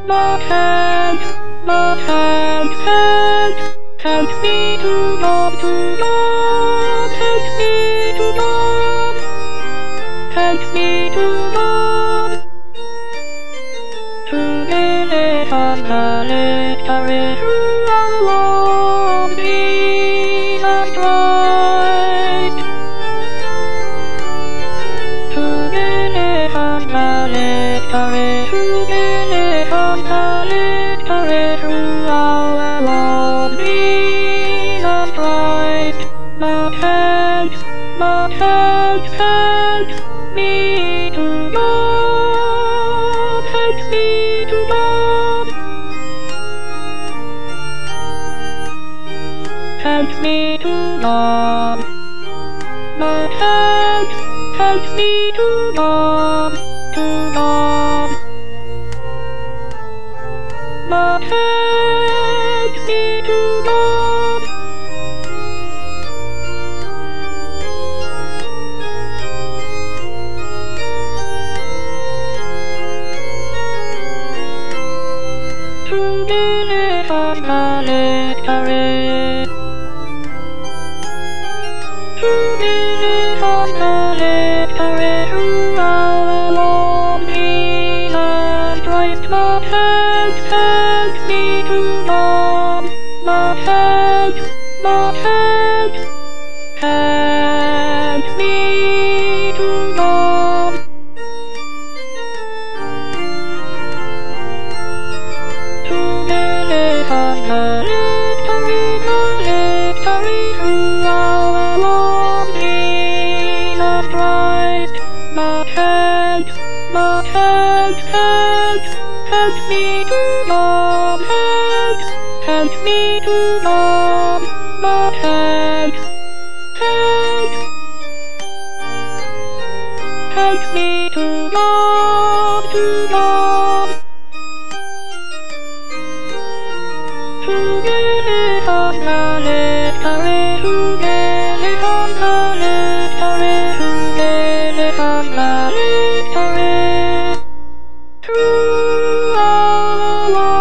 Hands me to love, hands me to love, hands me to love. To live on the literary of Jesus Christ. To live on the literary, to live on the literary of Jesus Christ. Hands me to love, hands me to love, hands me to love, hands me to love, hands me to love. To live on the literary, to live on the literary of Jesus Christ. Hands me to love, hands me to love. To live on the literary of Jesus Christ. Hands me to love, hands me to love, hands me to love, to love. To live on the literary, to live on the literary, to live on the literary, through all